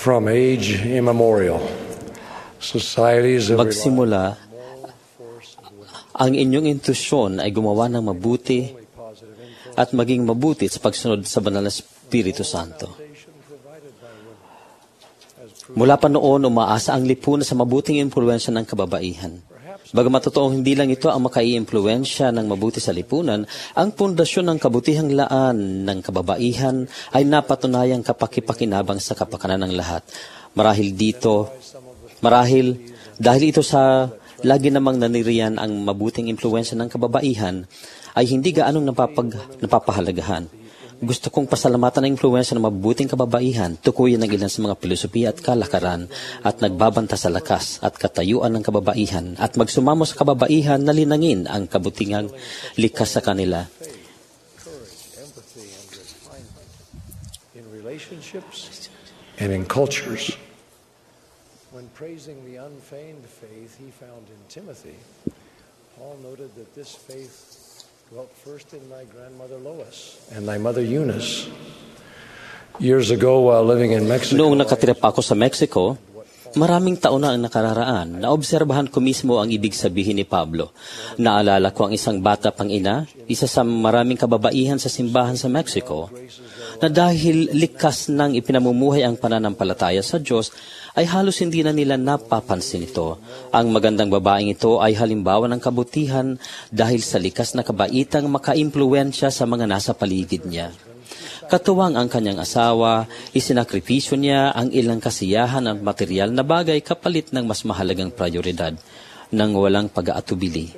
From age immemorial, societies have Magsimula, ang inyong intusyon ay gumawa ng mabuti at maging mabuti sa pagsunod sa banal na Espiritu Santo. Mula pa noon, umaasa ang lipunan sa mabuting impluwensya ng kababaihan. Bagamat totoong hindi lang ito ang makaiimpluwensya ng mabuti sa lipunan, ang pundasyon ng kabutihang laan ng kababaihan ay napatunayang kapakipakinabang sa kapakanan ng lahat. Marahil dahil ito sa lagi namang naniriyan ang mabuting impluwensya ng kababaihan, ay hindi gaanong napapahalagahan. Gusto kong pasalamatan ang impluwensya ng mabuting kababaihan, tukuyin ng ilan sa mga filosofiya at kalakaran at nagbabanta sa lakas at katayuan ng kababaihan at magsumamo sa kababaihan na linangin ang kabutingang likas sa kanila. in relationships and in cultures. When praising the unfeigned faith he found in Timothy, Paul noted that this faith dwelt first in thy grandmother Lois and thy mother Eunice. Years ago, while living in Mexico, Noong nakatira pa ako sa Mexico, maraming taon na ang nakararaan, naobserbahan ko mismo ang ibig sabihin ni Pablo. Naalala ko ang isang bata pang ina, isa sa maraming kababaihan sa simbahan sa Mexico, na dahil likas nang ipinamumuhay ang pananampalataya sa Diyos, ay halos hindi na nila napapansin ito. Ang magandang babaeng ito ay halimbawa ng kabutihan dahil sa likas na kabaitang makaimpluwensya sa mga nasa paligid niya. Katuwang ang kanyang asawa, isinakripisyo niya ang ilang kasiyahan at material na bagay kapalit ng mas mahalagang prioridad nang walang pag-aatubili.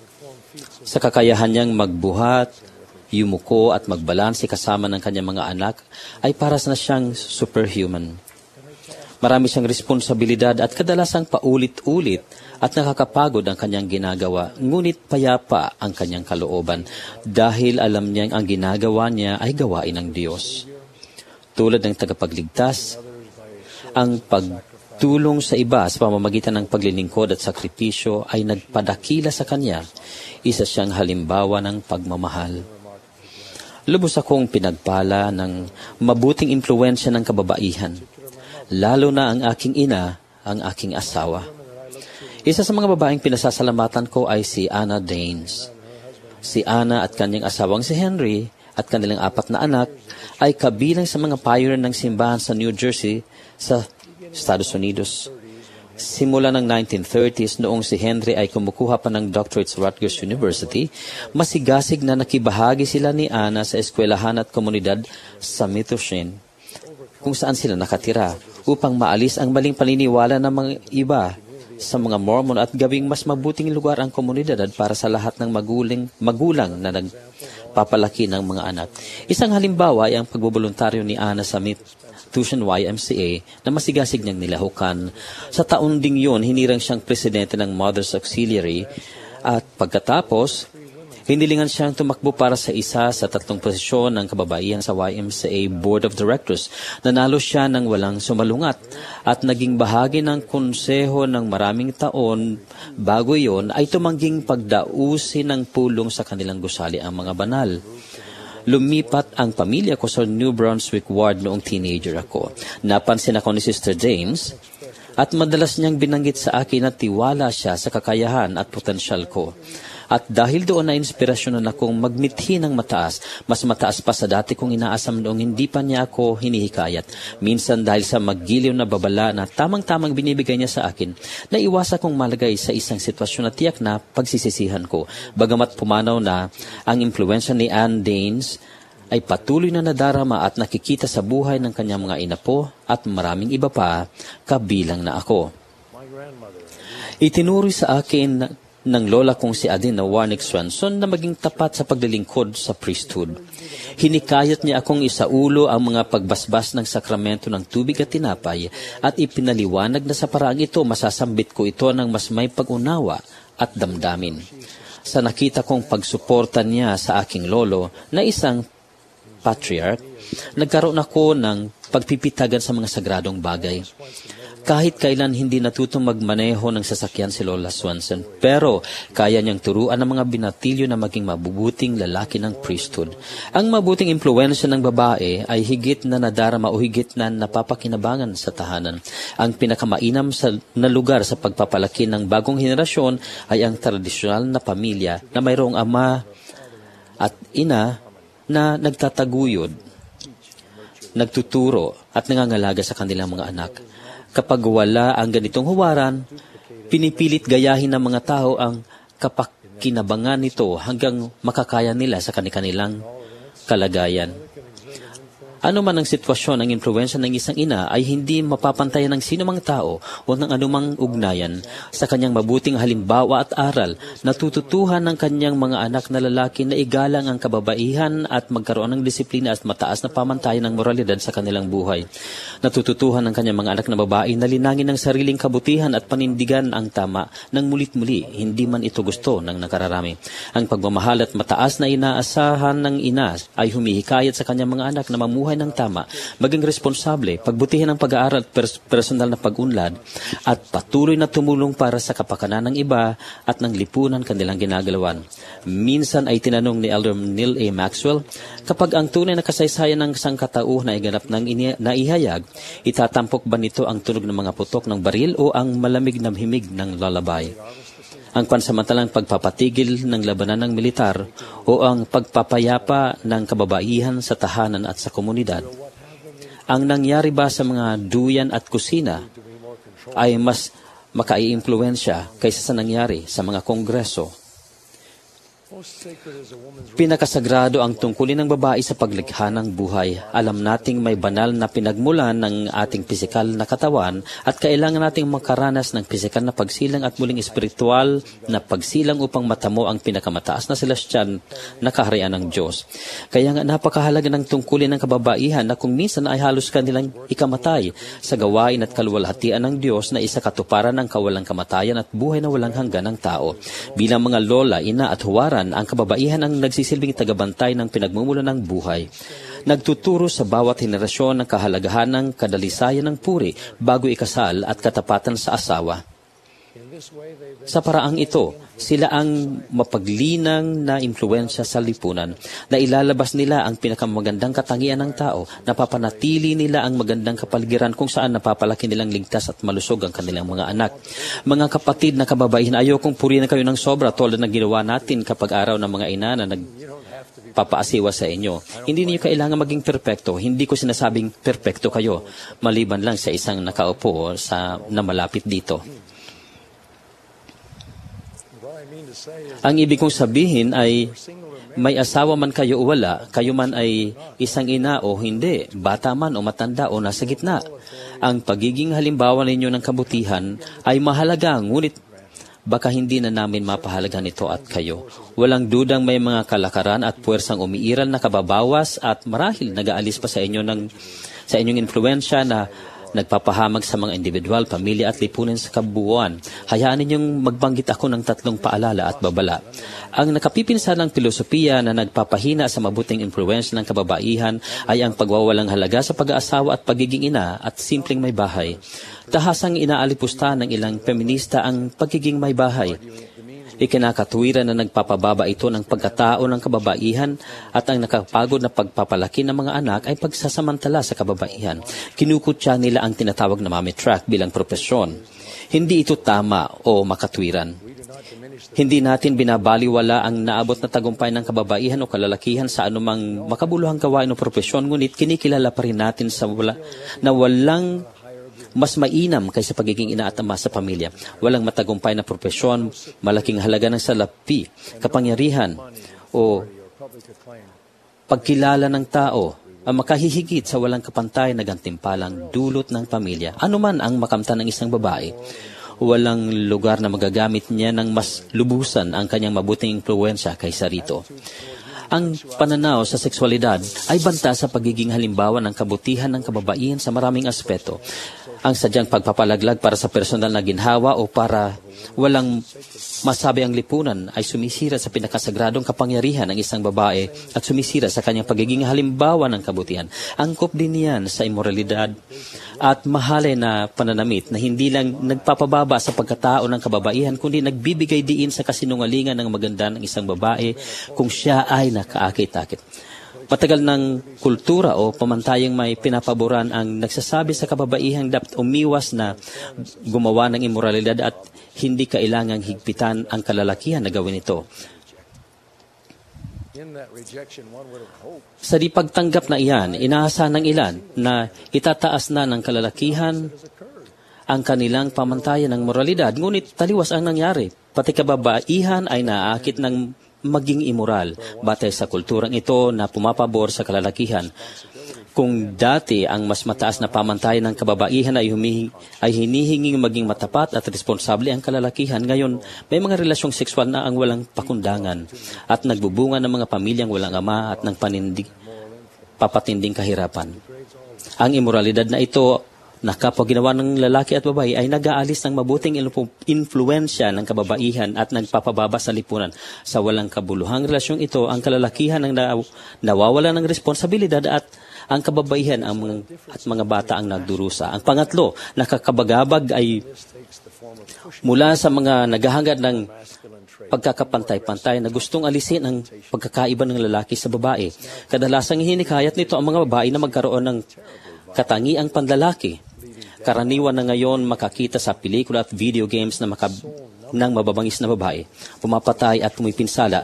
Sa kakayahan niyang magbuhat, yumuko at magbalanse kasama ng kanyang mga anak ay para na siyang superhuman. Marami siyang responsibilidad at kadalasang paulit-ulit at nakakapagod ang kanyang ginagawa, ngunit payapa ang kanyang kalooban dahil alam niyang ang ginagawa niya ay gawain ng Diyos. Tulad ng tagapagligtas, ang pagtulong sa iba sa pamamagitan ng paglilingkod at sakripisyo ay nagpadakila sa kanya. Isa siyang halimbawa ng pagmamahal. Lubos akong pinagpala ng mabuting impluwensya ng kababaihan. Lalo na ang aking ina, ang aking asawa. Isa sa mga babaeng pinasasalamatan ko ay si Anna Danes. Si Anna at kanyang asawang si Henry at kanilang 4 na anak ay kabilang sa mga pioneer ng simbahan sa New Jersey sa Estados Unidos. Simula ng 1930s, noong si Henry ay kumukuha pa ng doctorate sa Rutgers University, masigasig na nakibahagi sila ni Anna sa eskwelahan at komunidad sa Metuchen, kung saan sila nakatira, upang maalis ang maling paniniwala ng mga iba sa mga Mormon at gawing mas mabuting lugar ang komunidad para sa lahat ng magulang na nagpapalaki ng mga anak. Isang halimbawa ay ang pagboboluntaryo ni Anna sa Metuchen YMCA na masigasig niyang nilahukan. Sa taon ding yun, hinirang siyang presidente ng Mother's Auxiliary at pagkatapos, hinilingan siyang tumakbo para sa isa sa 3 posisyon ng kababaihan sa YMCA Board of Directors. Nanalo siya ng walang sumalungat at naging bahagi ng konseho ng maraming taon. Bago iyon ay tumangging pagdausin ng pulong sa kanilang gusali ang mga banal. Lumipat ang pamilya ko sa New Brunswick Ward noong teenager ako. Napansin ako ni Sister James at madalas niyang binanggit sa akin na tiwala siya sa kakayahan at potensyal ko. At dahil doon na inspirasyonan akong magmithi ng mataas, mas mataas pa sa dati kong inaasam noong hindi pa niya ako hinihikayat. Minsan dahil sa maggiliw na babala na tamang-tamang binibigay niya sa akin, naiwasa kong malagay sa isang sitwasyon na tiyak na pagsisisihan ko. Bagamat pumanaw na ang impluwensya ni Ann Danes ay patuloy na nadarama at nakikita sa buhay ng kanyang mga inapo at maraming iba pa, kabilang na ako. Itinuri sa akin ng lola kong si Adina Warnick Swanson na maging tapat sa paglilingkod sa priesthood. Hinikayat niya akong isaulo ang mga pagbasbas ng sakramento ng tubig at tinapay at ipinaliwanag na sa paraang ito masasambit ko ito ng mas may pag-unawa at damdamin. Sa nakita kong pagsuporta niya sa aking lolo na isang patriarch, nagkaroon ako ng pagpipitagan sa mga sagradong bagay. Kahit kailan hindi natutong magmaneho ng sasakyan si Lola Swanson, pero kaya niyang turuan ng mga binatilyo na maging mabubuting lalaki ng priesthood. Ang mabuting impluwensya ng babae ay higit na nadarama o higit na napapakinabangan sa tahanan. Ang pinakamainam na lugar sa pagpapalaki ng bagong henerasyon ay ang tradisyonal na pamilya na mayroong ama at ina na nagtataguyod, nagtuturo at nangangalaga sa kanilang mga anak. Kapag wala ang ganitong huwaran, pinipilit gayahin ng mga tao ang kapakinabangan nito hanggang makakaya nila sa kanilang kalagayan. Ano man ang sitwasyon, ang impluwensya ng isang ina ay hindi mapapantayan ng sinumang tao o ng anumang ugnayan. Sa kanyang mabuting halimbawa at aral, natututuhan ng kanyang mga anak na lalaki na igalang ang kababaihan at magkaroon ng disiplina at mataas na pamantayan ng moralidad sa kanilang buhay. Natututuhan ng kanyang mga anak na babae na linangin ng sariling kabutihan at panindigan ang tama ng mulit-muli, hindi man ito gusto ng nakararami. Ang pagmamahal at mataas na inaasahan ng ina ay humihikayat sa kanyang mga anak na mamuhay ng tama, maging responsable, pagbutihin ang pag-aaral at personal na pag-unlad, at patuloy na tumulong para sa kapakanan ng iba at ng lipunan kanilang ginagalawan. Minsan ay tinanong ni Elder Neil A. Maxwell, kapag ang tunay na kasaysayan ng sangkatauhan ay ganap ng naihayag, itatampok ba nito ang tunog ng mga putok ng baril o ang malamig na himig ng lalabay? Ang pansamantalang pagpapatigil ng labanan ng militar o ang pagpapayapa ng kababaihan sa tahanan at sa komunidad. Ang nangyari ba sa mga duyan at kusina ay mas makaiimpluwensya kaysa sa nangyari sa mga kongreso? Pinakasagrado ang tungkulin ng babae sa paglikha ng buhay. Alam nating may banal na pinagmulan ng ating pisikal na katawan at kailangan nating makaranas ng pisikal na pagsilang at muling espiritual na pagsilang upang matamo ang pinakamataas na celestial na kaharian ng Diyos. Kaya nga napakahalaga ng tungkulin ng kababaihan na kung minsan ay halos kanilang ikamatay sa gawain at kaluwalhatian ng Diyos na isa katuparan ng kawalang kamatayan at buhay na walang hanggan ng tao. Bilang mga lola, ina at huwaran, ang kababaihan ang nagsisilbing tagabantay ng pinagmumulan ng buhay. Nagtuturo sa bawat henerasyon ng kahalagahan ng kadalisayan ng puri bago ikasal at katapatan sa asawa. Sa paraang ito, sila ang mapaglinang na impluwensya sa lipunan, na ilalabas nila ang pinakamagandang katangian ng tao, napapanatili nila ang magandang kapaligiran kung saan napapalaki nilang ligtas at malusog ang kanilang mga anak. Mga kapatid na kababaihan, ayokong purihan kayo ng sobra tulad ng ginawa natin kapag araw ng mga ina na nagpapaasiwa sa inyo. Hindi niyo kailangan maging perpekto. Hindi ko sinasabing perpekto kayo, maliban lang sa isang nakaupo na malapit dito. Ang ibig kong sabihin ay may asawa man kayo o wala, kayo man ay isang ina o hindi, bata man o matanda o nasa gitna. Ang pagiging halimbawa ninyo ng kabutihan ay mahalaga, ngunit baka hindi na namin mapahalagan ito at kayo. Walang dudang may mga kalakaran at puwersang umiiral na kababawas at marahil nag-aalis pa sa inyong influensya na nagpapahamag sa mga individual, pamilya at lipunan sa kabuuan. Hayaan ninyong magbanggit ako ng 3 paalala at babala. Ang nakapipinsalang filosofiya na nagpapahina sa mabuting influensya ng kababaihan ay ang pagwawalang halaga sa pag-aasawa at pagiging ina at simpleng may bahay. Tahasang inaalipusta ng ilang feminista ang pagiging may bahay. Ikinakatuwiran na nagpapababa ito ng pagkatao ng kababaihan at ang nakapagod na pagpapalaki ng mga anak ay pagsasamantala sa kababaihan. Kinukutya nila ang tinatawag na mommy track bilang propesyon. Hindi ito tama o makatwiran. Hindi natin binabaliwala ang naabot na tagumpay ng kababaihan o kalalakihan sa anumang makabuluhang gawain o propesyon, ngunit kinikilala pa rin natin na walang mas mainam kaysa pagiging ina at ama sa pamilya. Walang matagumpay na propesyon, malaking halaga ng salapi, kapangyarihan, o pagkilala ng tao ang makahihigit sa walang kapantay na gantimpalang dulot ng pamilya. Ano man ang makamtan ng isang babae, walang lugar na magagamit niya ng mas lubusan ang kanyang mabuting impluwensya kaysa rito. Ang pananaw sa sexualidad ay banta sa pagiging halimbawa ng kabutihan ng kababaihan sa maraming aspeto. ang sadyang pagpapalaglag para sa personal na ginhawa o para walang masabi ang lipunan ay sumisira sa pinakasagradong kapangyarihan ng isang babae at sumisira sa kanyang pagiging halimbawa ng kabutihan. Angkop din niyan sa imoralidad at mahalay na pananamit na hindi lang nagpapababa sa pagkatao ng kababaihan kundi nagbibigay diin sa kasinungalingan ng maganda ng isang babae kung siya ay nakaakit-akit. Matagal ng kultura o pamantayang may pinapaboran ang nagsasabi sa kababaihang dapat umiwas na gumawa ng imoralidad at hindi kailangang higpitan ang kalalakihan na gawin ito. Sa di pagtanggap na iyan, inaasahan ng ilan na itataas na ng kalalakihan ang kanilang pamantayan ng moralidad. Ngunit taliwas ang nangyari. Pati kababaihan ay naaakit ng maging immoral batay sa kulturang ito na pumapabor sa kalalakihan. Kung dati ang mas mataas na pamantayan ng kababaihan ay hinihinging maging matapat at responsable ang kalalakihan, ngayon may mga relasyong sexual na ang walang pakundangan at nagbubunga ng mga pamilyang walang ama at ng papatinding kahirapan. Ang immoralidad na ito na kapag ginawa ng lalaki at babae ay nag-aalis ng mabuting influensya ng kababaihan at nagpapababa sa lipunan. Sa walang kabuluhang relasyong ito, ang kalalakihan ang nawawala ng responsibilidad at ang kababaihan at mga bata ang nagdurusa. Ang pangatlo, nakakabagabag ay mula sa mga naghahangad ng pagkakapantay-pantay na gustong alisin ang pagkakaiba ng lalaki sa babae. Kadalasang hinikayat nito ang mga babae na magkaroon ng katangiang panlalaki. Karaniwan na ngayon makakita sa pelikula at video games ng mababangis na babae, pumapatay at pumipinsala,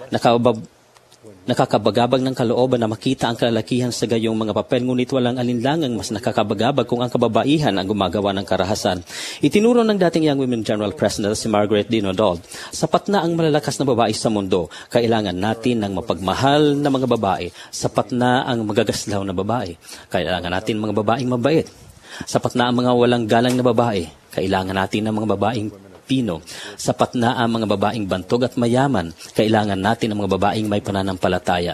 nakakabagabag ng kalooban na makita ang kalalakihan sa gayong mga papel, ngunit walang alinlangang mas nakakabagabag kung ang kababaihan ang gumagawa ng karahasan. Itinuro ng dating Young Women General President si Margaret Dinodold, sapat na ang malalakas na babae sa mundo, kailangan natin ng mapagmahal na mga babae, sapat na ang magagaslaw na babae, kailangan natin mga babaeng mabait, sapat na ang mga walang galang na babae, kailangan natin ng mga babaeng Pilipino. Sapat na ang mga babaeng bantog at mayaman. Kailangan natin ang mga babaeng may pananampalataya.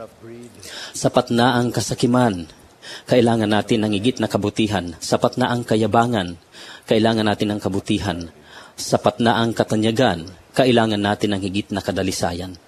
Sapat na ang kasakiman. Kailangan natin ng higit na kabutihan. Sapat na ang kayabangan. Kailangan natin ng kabutihan. Sapat na ang katanyagan. Kailangan natin ng higit na kadalisayan.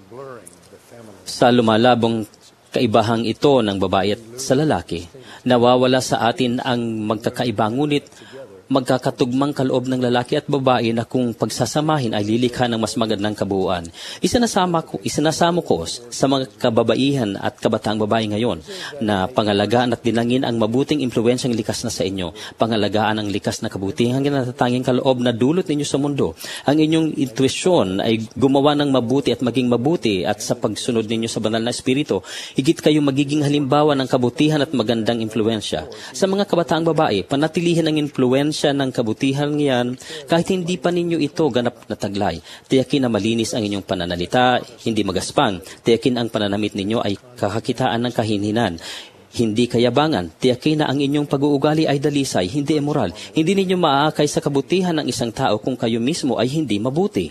Sa lumalabong kaibahang ito ng babae at sa lalaki, nawawala sa atin ang magkakaiba, ngunit magkakatugmang kaloob ng lalaki at babae na kung pagsasamahin ay lilikha ng mas magandang kabuuan. Isinasamo ko sa mga kababaihan at kabataang babae ngayon na pangalagaan at dinangin ang mabuting impluwensyang likas na sa inyo. Pangalagaan ang likas na kabutihang natatanging kaloob na dulot ninyo sa mundo. Ang inyong intuisyon ay gumawa ng mabuti at maging mabuti, at sa pagsunod ninyo sa banal na espiritu, higit kayo magiging halimbawa ng kabutihan at magandang impluwensya. Sa mga kabataang babae, panatilihin ang impluwensya ng kabutihan niyan kahit hindi pa ninyo ito ganap na taglay. Tiyakin na malinis ang inyong pananalita, hindi magaspang. Tiyakin ang pananamit ninyo ay kakakitaan ng kahinhinan, hindi kayabangan. Tiyakin na ang inyong pag-uugali ay dalisay, hindi immoral. Hindi ninyo maaakay sa kabutihan ng isang tao kung kayo mismo ay hindi mabuti.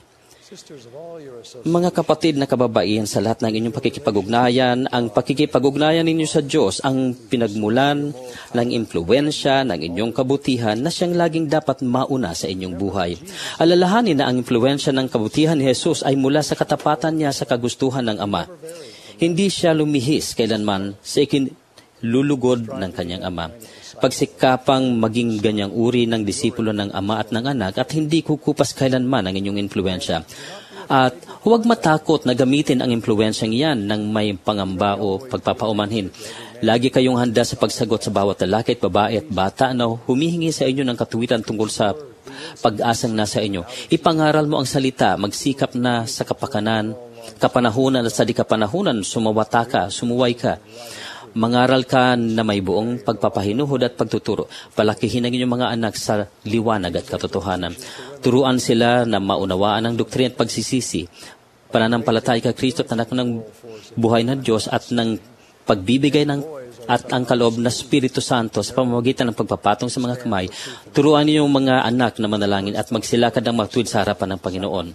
Mga kapatid na kababaihan, sa lahat ng inyong pakikipag-ugnayan, ang pakikipag-ugnayan ninyo sa Diyos ang pinagmulan ng impluwensya ng inyong kabutihan na siyang laging dapat mauna sa inyong buhay. Alalahanin na ang impluwensya ng kabutihan ni Jesus ay mula sa katapatan niya sa kagustuhan ng Ama. Hindi siya lumihis kailanman sa ikinlulugod ng kanyang Ama. Pagsikapang maging ganyang uri ng disipulo ng Ama at ng Anak, at hindi kukupas kailanman ang inyong impluwensya. At huwag matakot na gamitin ang impluwensyang iyan ng may pangamba o pagpapaumanhin. Lagi kayong handa sa pagsagot sa bawat lalaki at babae at bata na humihingi sa inyo ng katuwiran tungkol sa pag-asang nasa inyo. Ipangaral mo ang salita, magsikap na sa kapanahunan at sa di kapanahunan, sumawata ka, sumuway ka. Mangaral ka na may buong pagpapahinuhod at pagtuturo. Palakihin ang inyong mga anak sa liwanag at katotohanan. Turuan sila na maunawaan ang doktrina at pagsisisi, pananampalataya kay Kristo at anak ng buhay ng Diyos at ng pagbibigay at ang kaloob na Espiritu Santo sa pamamagitan ng pagpapatong sa mga kamay. Turuan niyo yung mga anak na manalangin at magsilakad ng matuwid sa harapan ng Panginoon.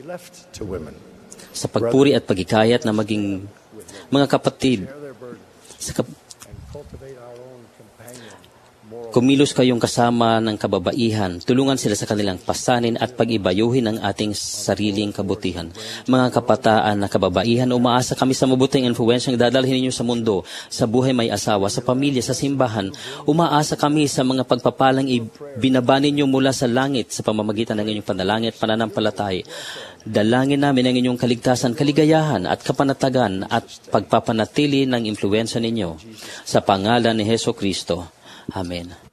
Sa pagpuri at pagikayat na maging mga kapatid and cultivate our own companion moral. Kumilos kayong kasama ng kababaihan. Tulungan sila sa kanilang pasanin at pag-ibayuhin ang ating sariling kabutihan. Mga kabataan na kababaihan, umaasa kami sa mabuting influensyang dadalhin ninyo sa mundo, sa buhay may asawa, sa pamilya, sa simbahan. Umaasa kami sa mga pagpapalang ibinaba ninyo mula sa langit sa pamamagitan ng inyong panalangin at pananampalatay. Dalangin namin ang inyong kaligtasan, kaligayahan at kapanatagan at pagpapanatili ng impluensya ninyo. Sa pangalan ni Hesus Kristo. Amen.